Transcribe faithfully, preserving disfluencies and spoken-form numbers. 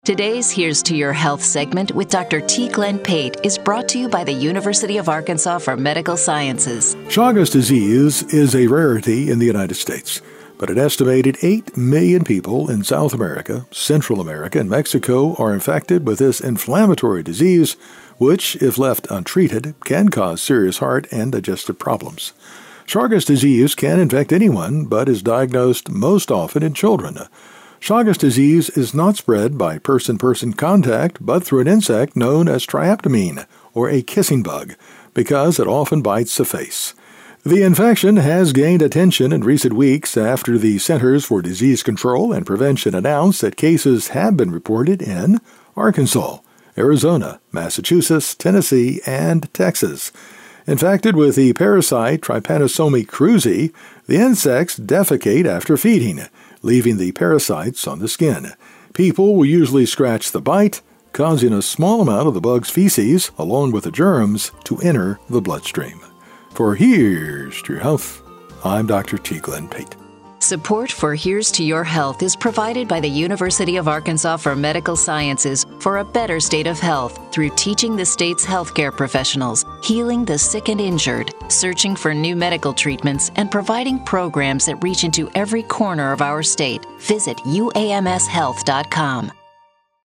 Today's Here's to Your Health segment with Doctor T. Glenn Pate is brought to you by the University of Arkansas for Medical Sciences. Chagas disease is a rarity in the United States, but an estimated eight million people in South America, Central America, and Mexico are infected with this inflammatory disease, which, if left untreated, can cause serious heart and digestive problems. Chagas disease can infect anyone, but is diagnosed most often in children. Chagas disease is not spread by person-person contact, but through an insect known as triaptamine, or a kissing bug, because it often bites the face. The infection has gained attention in recent weeks after the Centers for Disease Control and Prevention announced that cases have been reported in Arkansas, Arizona, Massachusetts, Tennessee, and Texas. Infected with the parasite Trypanosome cruzi, the insects defecate after feeding, leaving the parasites on the skin. People will usually scratch the bite, causing a small amount of the bug's feces, along with the germs, to enter the bloodstream. For Here's to Your Health, I'm Doctor T. Glenn Pate. Support for Here's to Your Health is provided by the University of Arkansas for Medical Sciences for a better state of health through teaching the state's healthcare professionals, healing the sick and injured, searching for new medical treatments, and providing programs that reach into every corner of our state. Visit U A M S health dot com.